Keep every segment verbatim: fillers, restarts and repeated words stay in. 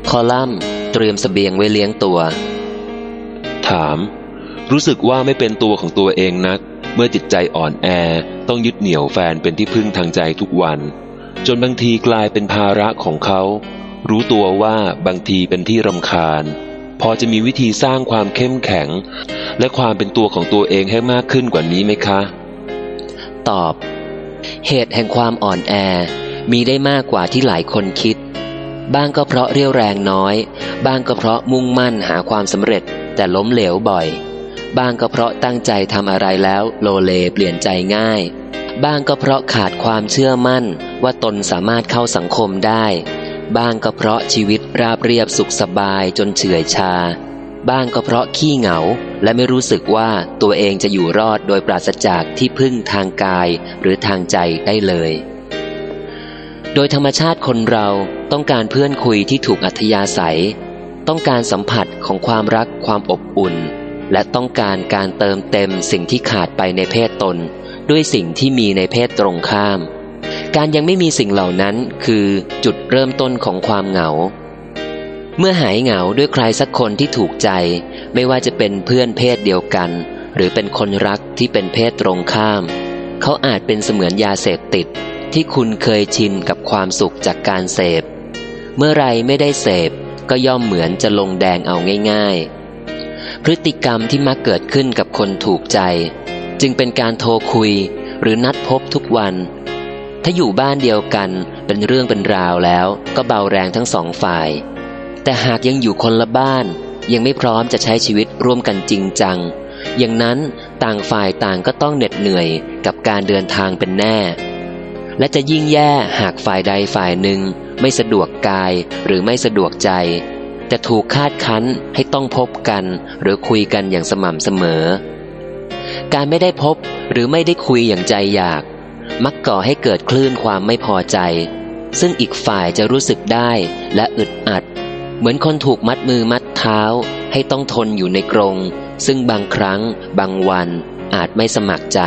คอลัมน์เตรียมเสบียงไว้เลี้ยงตัวถามรู้สึกว่าไม่เป็นตัวของตัวเองนักเมื่อจิตใจอ่อนแอต้องยึดเหนี่ยวแฟนเป็นที่พึ่งทางใจทุกวันจนบางทีกลายเป็นภาระของเขารู้ตัวว่าบางทีเป็นที่รำคาญพอจะมีวิธีสร้างความเข้มแข็งและความเป็นตัวของตัวเองให้มากขึ้นกว่านี้ไหมคะตอบเหตุแห่งความอ่อนแอมีได้มากกว่าที่หลายคนคิดบ้างก็เพราะเรี่ยวแรงน้อยบ้างก็เพราะมุ่งมั่นหาความสำเร็จแต่ล้มเหลวบ่อยบ้างก็เพราะตั้งใจทำอะไรแล้วโลเลเปลี่ยนใจง่ายบ้างก็เพราะขาดความเชื่อมั่นว่าตนสามารถเข้าสังคมได้บ้างก็เพราะชีวิตราบเรียบสุขสบายจนเฉื่อยชาบ้างก็เพราะขี้เหงาและไม่รู้สึกว่าตัวเองจะอยู่รอดโดยปราศจากที่พึ่งทางกายหรือทางใจได้เลยโดยธรรมชาติคนเราต้องการเพื่อนคุยที่ถูกอัธยาศัยต้องการสัมผัสของความรักความอบอุ่นและต้องการการเติมเต็มสิ่งที่ขาดไปในเพศตนด้วยสิ่งที่มีในเพศตรงข้ามการยังไม่มีสิ่งเหล่านั้นคือจุดเริ่มต้นของความเหงาเมื่อหายเหงาด้วยใครสักคนที่ถูกใจไม่ว่าจะเป็นเพื่อนเพศเดียวกันหรือเป็นคนรักที่เป็นเพศตรงข้ามเขาอาจเป็นเสมือนยาเสพติดที่คุณเคยชินกับความสุขจากการเสพเมื่อไรไม่ได้เสพก็ย่อมเหมือนจะลงแดงเอาง่ายๆพฤติกรรมที่มักเกิดขึ้นกับคนถูกใจจึงเป็นการโทรคุยหรือนัดพบทุกวันถ้าอยู่บ้านเดียวกันเป็นเรื่องเป็นราวแล้วก็เบาแรงทั้งสองฝ่ายแต่หากยังอยู่คนละบ้านยังไม่พร้อมจะใช้ชีวิตร่วมกันจริงจังอย่างนั้นต่างฝ่ายต่างก็ต้องเหน็ดเหนื่อยกับการเดินทางเป็นแน่และจะยิ่งแย่หากฝ่ายใดฝ่ายหนึ่งไม่สะดวกกายหรือไม่สะดวกใจแต่ถูกคาดคั้นให้ต้องพบกันหรือคุยกันอย่างสม่ำเสมอการไม่ได้พบหรือไม่ได้คุยอย่างใจอยากมักก่อให้เกิดคลื่นความไม่พอใจซึ่งอีกฝ่ายจะรู้สึกได้และอึดอัดเหมือนคนถูกมัดมือมัดเท้าให้ต้องทนอยู่ในกรงซึ่งบางครั้งบางวันอาจไม่สมัครใจ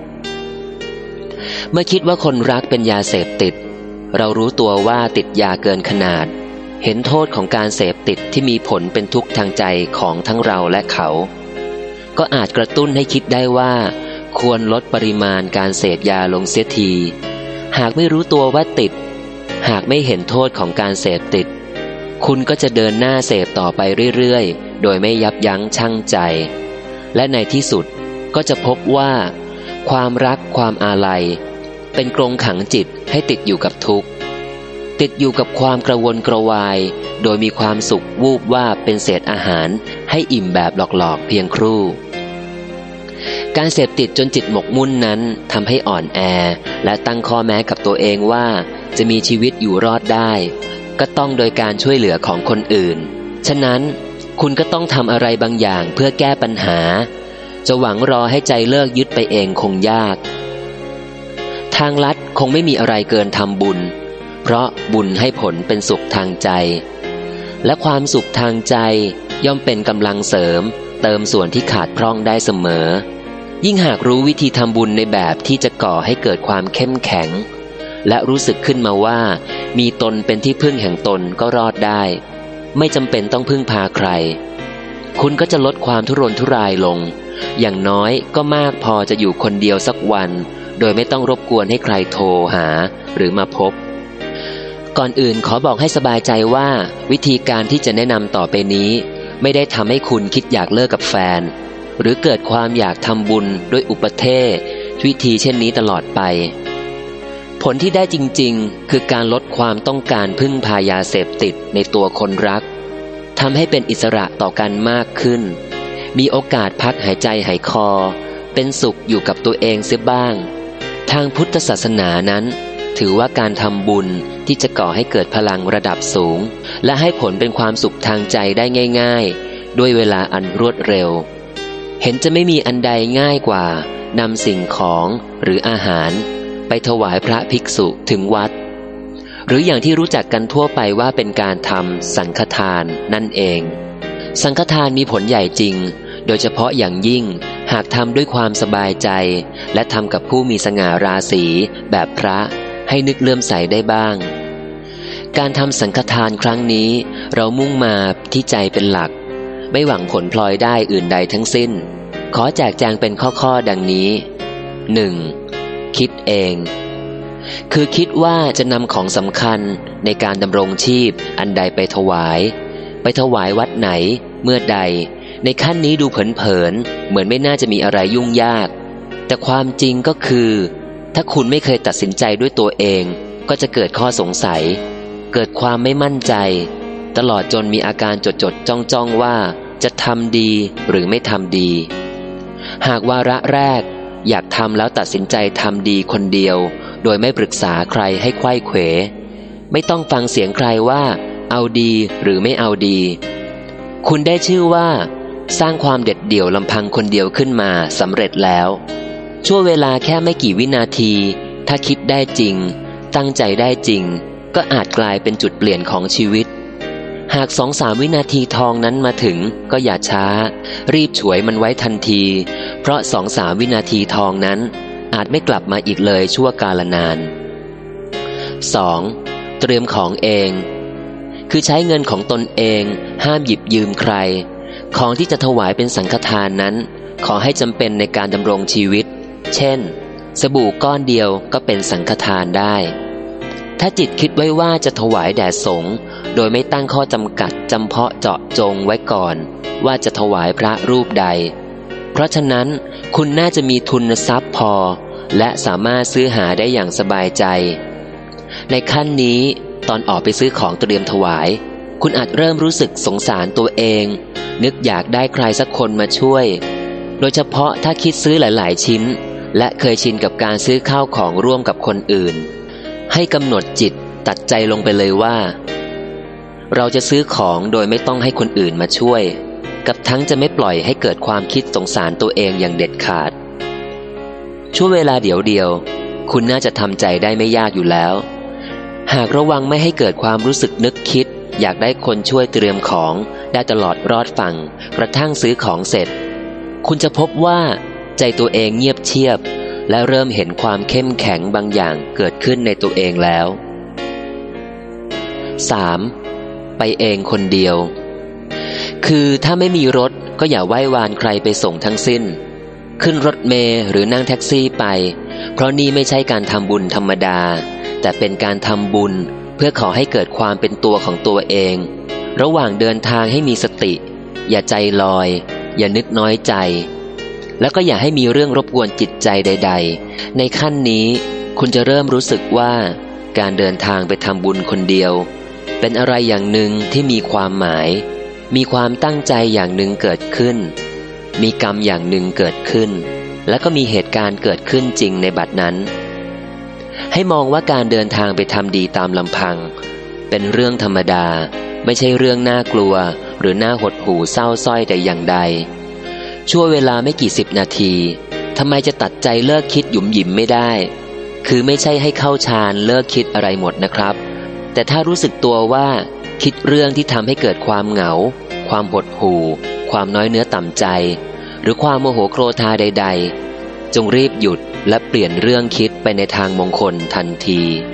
เมื่อคิดว่าคนรักเป็นยาเสพติดเรารู้ตัวว่าติดยาเกินขนาดเห็นโทษของการเสพติดที่มีผลเป็นทุกข์ทางใจของทั้งเราและเขาก็อาจกระตุ้นให้คิดได้ว่าควรลดปริมาณการเสพยาลงเสียทีหากไม่รู้ตัวว่าติดหากไม่เห็นโทษของการเสพติดคุณก็จะเดินหน้าเสพต่อไปเรื่อยๆโดยไม่ยับยั้งชั่งใจและในที่สุดก็จะพบว่าความรักความอาลัยเป็นกรงขังจิตให้ติดอยู่กับทุกข์ติดอยู่กับความกระวนกระวายโดยมีความสุขวูบว่าเป็นเศษอาหารให้อิ่มแบบหลอกๆเพียงครู่การเสพติดจนจิตหมกมุ่นนั้นทำให้อ่อนแอและตั้งข้อแม้กับตัวเองว่าจะมีชีวิตอยู่รอดได้ก็ต้องโดยการช่วยเหลือของคนอื่นฉะนั้นคุณก็ต้องทำอะไรบางอย่างเพื่อแก้ปัญหาจะหวังรอให้ใจเลิกยึดไปเองคงยากทางลัดคงไม่มีอะไรเกินทำบุญเพราะบุญให้ผลเป็นสุขทางใจและความสุขทางใจย่อมเป็นกำลังเสริมเติมส่วนที่ขาดพร่องได้เสมอยิ่งหากรู้วิธีทำบุญในแบบที่จะก่อให้เกิดความเข้มแข็งและรู้สึกขึ้นมาว่ามีตนเป็นที่พึ่งแห่งตนก็รอดได้ไม่จำเป็นต้องพึ่งพาใครคุณก็จะลดความทุรนทุรายลงอย่างน้อยก็มากพอจะอยู่คนเดียวสักวันโดยไม่ต้องรบกวนให้ใครโทรหาหรือมาพบก่อนอื่นขอบอกให้สบายใจว่าวิธีการที่จะแนะนำต่อไปนี้ไม่ได้ทำให้คุณคิดอยากเลิกกับแฟนหรือเกิดความอยากทำบุญด้วยอุปเทศวิธีเช่นนี้ตลอดไปผลที่ได้จริงๆคือการลดความต้องการพึ่งพายาเสพติดในตัวคนรักทำให้เป็นอิสระต่อกันมากขึ้นมีโอกาสพักหายใจหายคอเป็นสุขอยู่กับตัวเองเสียบ้างทางพุทธศาสนานั้นถือว่าการทำบุญที่จะก่อให้เกิดพลังระดับสูงและให้ผลเป็นความสุขทางใจได้ง่ายๆด้วยเวลาอันรวดเร็วเห็นจะไม่มีอันใดง่ายกว่านำสิ่งของหรืออาหารไปถวายพระภิกษุถึงวัดหรืออย่างที่รู้จักกันทั่วไปว่าเป็นการทำสังฆทานนั่นเองสังฆทานมีผลใหญ่จริงโดยเฉพาะอย่างยิ่งหากทำด้วยความสบายใจและทำกับผู้มีสง่าราศีแบบพระให้นึกเลื่อมใสได้บ้างการทำสังฆทานครั้งนี้เรามุ่งมาที่ใจเป็นหลักไม่หวังผลพลอยได้อื่นใดทั้งสิ้นขอแจกแจงเป็นข้อๆดังนี้ หนึ่ง. คิดเองคือคิดว่าจะนำของสำคัญในการดำรงชีพอันใดไปถวายไปถวายวัดไหนเมื่อใดในขั้นนี้ดูเผินๆเหมือนไม่น่าจะมีอะไรยุ่งยากแต่ความจริงก็คือถ้าคุณไม่เคยตัดสินใจด้วยตัวเองก็จะเกิดข้อสงสัยเกิดความไม่มั่นใจตลอดจนมีอาการจดจดจ้องจ้องว่าจะทำดีหรือไม่ทำดีหากวาระแรกอยากทำแล้วตัดสินใจทำดีคนเดียวโดยไม่ปรึกษาใครให้ไขว้เขวไม่ต้องฟังเสียงใครว่าเอาดีหรือไม่เอาดีคุณได้ชื่อว่าสร้างความเด็ดเดี่ยวลำพังคนเดียวขึ้นมาสำเร็จแล้วชั่วเวลาแค่ไม่กี่วินาทีถ้าคิดได้จริงตั้งใจได้จริงก็อาจกลายเป็นจุดเปลี่ยนของชีวิตหากสองสามวินาทีทองนั้นมาถึงก็อย่าช้ารีบฉวยมันไว้ทันทีเพราะสองสามวินาทีทองนั้นอาจไม่กลับมาอีกเลยชั่วกาลนาน สอง. เตรียมของเองคือใช้เงินของตนเองห้ามหยิบยืมใครของที่จะถวายเป็นสังฆทานนั้นขอให้จำเป็นในการดำรงชีวิตเช่นสบู่ก้อนเดียวก็เป็นสังฆทานได้ถ้าจิตคิดไว้ว่าจะถวายแด่สงฆ์โดยไม่ตั้งข้อจำกัดจำเพาะเจาะจงไว้ก่อนว่าจะถวายพระรูปใดเพราะฉะนั้นคุณน่าจะมีทุนทรัพย์พอและสามารถซื้อหาได้อย่างสบายใจในขั้นนี้ตอนออกไปซื้อของเตรียมถวายคุณอาจเริ่มรู้สึกสงสารตัวเองนึกอยากได้ใครสักคนมาช่วยโดยเฉพาะถ้าคิดซื้อหลายๆชิ้นและเคยชินกับการซื้อข้าวของร่วมกับคนอื่นให้กำหนดจิตตัดใจลงไปเลยว่าเราจะซื้อของโดยไม่ต้องให้คนอื่นมาช่วยกับทั้งจะไม่ปล่อยให้เกิดความคิดสงสารตัวเองอย่างเด็ดขาดช่วงเวลาเดียวเดียวคุณน่าจะทำใจได้ไม่ยากอยู่แล้วหากระวังไม่ให้เกิดความรู้สึกนึกคิดอยากได้คนช่วยเตรียมของได้ตลอดรอดฝั่งกระทั่งซื้อของเสร็จคุณจะพบว่าใจตัวเองเงียบเชียบและเริ่มเห็นความเข้มแข็งบางอย่างเกิดขึ้นในตัวเองแล้ว สาม. ไปเองคนเดียวคือถ้าไม่มีรถก็อย่าไหว้วานใครไปส่งทั้งสิ้นขึ้นรถเมล์หรือนั่งแท็กซี่ไปเพราะนี่ไม่ใช่การทำบุญธรรมดาแต่เป็นการทำบุญเพื่อขอให้เกิดความเป็นตัวของตัวเองระหว่างเดินทางให้มีสติอย่าใจลอยอย่านึกน้อยใจแล้วก็อย่าให้มีเรื่องรบกวนจิตใจใดๆในขั้นนี้คุณจะเริ่มรู้สึกว่าการเดินทางไปทำบุญคนเดียวเป็นอะไรอย่างหนึ่งที่มีความหมายมีความตั้งใจอย่างหนึ่งเกิดขึ้นมีกรรมอย่างหนึ่งเกิดขึ้นแล้วก็มีเหตุการณ์เกิดขึ้นจริงในบัดนั้นให้มองว่าการเดินทางไปทำดีตามลำพังเป็นเรื่องธรรมดาไม่ใช่เรื่องน่ากลัวหรือน่าหดหู่เศร้าส้อยแต่อย่างใดชั่วเวลาไม่กี่สิบนาทีทำไมจะตัดใจเลิกคิดหยุมหยิมไม่ได้คือไม่ใช่ให้เข้าฌานเลิกคิดอะไรหมดนะครับแต่ถ้ารู้สึกตัวว่าคิดเรื่องที่ทำให้เกิดความเหงาความหดหู่ความน้อยเนื้อต่ำใจหรือความโมโหโกรธาใดๆจงรีบหยุดและเปลี่ยนเรื่องคิดไปในทางมงคลทันที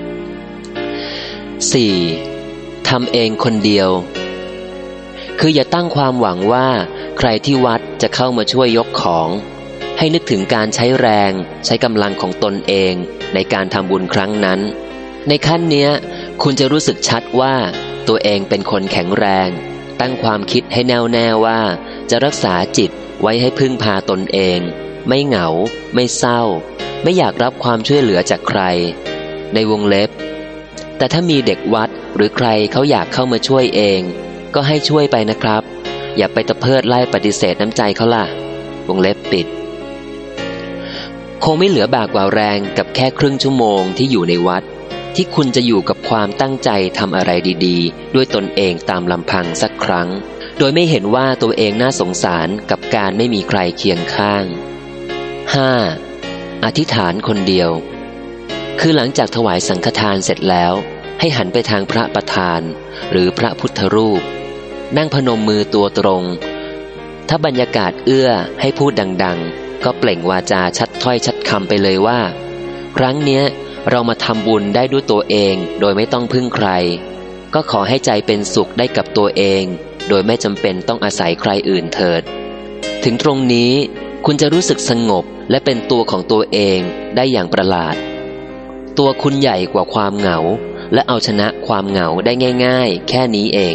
สี่. ทำเองคนเดียวคืออย่าตั้งความหวังว่าใครที่วัดจะเข้ามาช่วยยกของให้นึกถึงการใช้แรงใช้กำลังของตนเองในการทำบุญครั้งนั้นในขั้นเนี้ยคุณจะรู้สึกชัดว่าตัวเองเป็นคนแข็งแรงตั้งความคิดให้แน่วแน่ว่าจะรักษาจิตไว้ให้พึ่งพาตนเองไม่เหงาไม่เศร้าไม่อยากรับความช่วยเหลือจากใครในวงเล็บแต่ถ้ามีเด็กวัดหรือใครเขาอยากเข้ามาช่วยเองก็ให้ช่วยไปนะครับอย่าไปตะเพิดไล่ปฏิเสธน้ำใจเขาล่ะวงเล็บปิดคงไม่เหลือบากกว่าแรงกับแค่ครึ่งชั่วโมงที่อยู่ในวัดที่คุณจะอยู่กับความตั้งใจทำอะไรดีๆด้วยตนเองตามลำพังสักครั้งโดยไม่เห็นว่าตัวเองน่าสงสารกับการไม่มีใครเคียงข้าง ห้า. อธิษฐานคนเดียวคือหลังจากถวายสังฆทานเสร็จแล้วให้หันไปทางพระประธานหรือพระพุทธรูปนั่งพนมมือตัวตรงถ้าบรรยากาศเอื้อให้พูดดังๆก็เปล่งวาจาชัดถ้อยชัดคำไปเลยว่าครั้งเนี้ยเรามาทำบุญได้ด้วยตัวเองโดยไม่ต้องพึ่งใครก็ขอให้ใจเป็นสุขได้กับตัวเองโดยไม่จำเป็นต้องอาศัยใครอื่นเถิดถึงตรงนี้คุณจะรู้สึกสงบและเป็นตัวของตัวเองได้อย่างประหลาดตัวคุณใหญ่กว่าความเหงาและเอาชนะความเหงาได้ง่ายๆแค่นี้เอง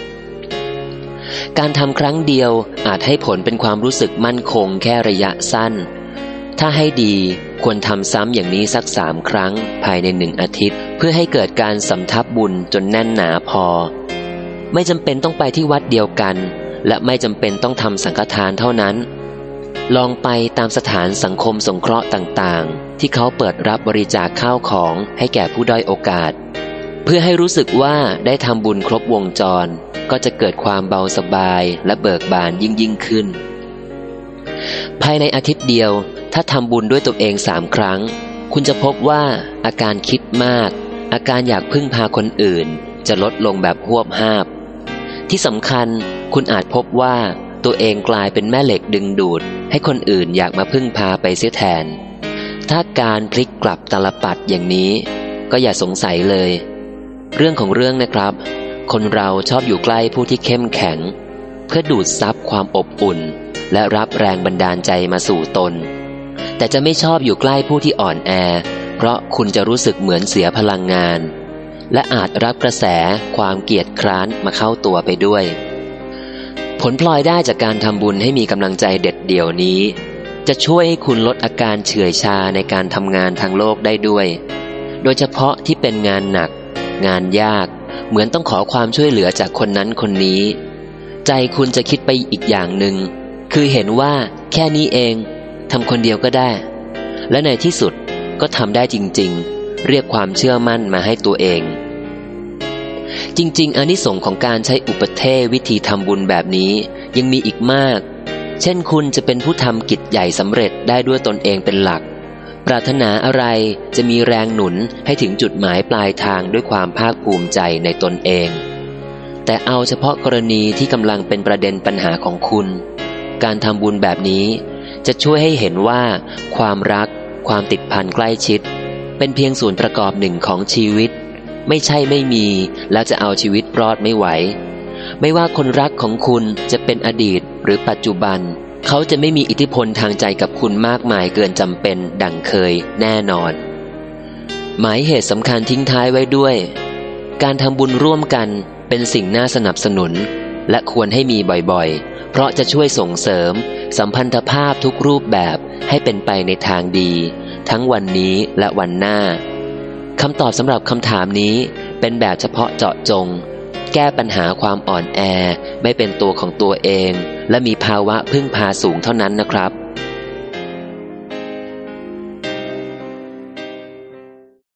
การทำครั้งเดียวอาจให้ผลเป็นความรู้สึกมั่นคงแค่ระยะสั้นถ้าให้ดีควรทำซ้ำอย่างนี้สักสามครั้งภายในหนึ่งอาทิตย์เพื่อให้เกิดการสำทับบุญจนแน่นหนาพอไม่จำเป็นต้องไปที่วัดเดียวกันและไม่จำเป็นต้องทำสังฆทานเท่านั้นลองไปตามสถานสังคมสงเคราะห์ต่างๆที่เขาเปิดรับบริจาคข้าวของให้แก่ผู้ด้อยโอกาสเพื่อให้รู้สึกว่าได้ทำบุญครบวงจรก็จะเกิดความเบาสบายและเบิกบานยิ่งยิ่งขึ้นภายในอาทิตย์เดียวถ้าทำบุญด้วยตัวเองสามครั้งคุณจะพบว่าอาการคิดมากอาการอยากพึ่งพาคนอื่นจะลดลงแบบหวบหาบที่สำคัญคุณอาจพบว่าตัวเองกลายเป็นแม่เหล็กดึงดูดให้คนอื่นอยากมาพึ่งพาไปเสียแทนถ้าการพลิกกลับตาลปัดอย่างนี้ก็อย่าสงสัยเลยเรื่องของเรื่องนะครับคนเราชอบอยู่ใกล้ผู้ที่เข้มแข็งเพื่อดูดซับความอบอุ่นและรับแรงบันดาลใจมาสู่ตนแต่จะไม่ชอบอยู่ใกล้ผู้ที่อ่อนแอเพราะคุณจะรู้สึกเหมือนเสียพลังงานและอาจรับกระแสความเกียจคร้านมาเข้าตัวไปด้วยผลพลอยได้จากการทำบุญให้มีกำลังใจเด็ดเดี่ยวนี้จะช่วยให้คุณลดอาการเฉื่อยชาในการทำงานทางโลกได้ด้วยโดยเฉพาะที่เป็นงานหนักงานยากเหมือนต้องขอความช่วยเหลือจากคนนั้นคนนี้ใจคุณจะคิดไปอีกอย่างหนึ่งคือเห็นว่าแค่นี้เองทำคนเดียวก็ได้และในที่สุดก็ทำได้จริงๆเรียกความเชื่อมั่นมาให้ตัวเองจริงๆอานิสงส์ของการใช้อุปเทศวิธีทำบุญแบบนี้ยังมีอีกมากเช่นคุณจะเป็นผู้ทำกิจใหญ่สำเร็จได้ด้วยตนเองเป็นหลักปรารถนาอะไรจะมีแรงหนุนให้ถึงจุดหมายปลายทางด้วยความภาคภูมิใจในตนเองแต่เอาเฉพาะกรณีที่กำลังเป็นประเด็นปัญหาของคุณการทำบุญแบบนี้จะช่วยให้เห็นว่าความรักความติดพันใกล้ชิดเป็นเพียงส่วนประกอบหนึ่งของชีวิตไม่ใช่ไม่มีแล้วจะเอาชีวิตรอดไม่ไหวไม่ว่าคนรักของคุณจะเป็นอดีตหรือปัจจุบันเขาจะไม่มีอิทธิพลทางใจกับคุณมากมายเกินจำเป็นดังเคยแน่นอนหมายเหตุสำคัญทิ้งท้ายไว้ด้วยการทำบุญร่วมกันเป็นสิ่งน่าสนับสนุนและควรให้มีบ่อยๆเพราะจะช่วยส่งเสริมสัมพันธภาพทุกรูปแบบให้เป็นไปในทางดีทั้งวันนี้และวันหน้าคำตอบสำหรับคำถามนี้เป็นแบบเฉพาะเจาะจงแก้ปัญหาความอ่อนแอไม่เป็นตัวของตัวเองและมีภาวะพึ่งพาสูงเท่านั้นนะครับ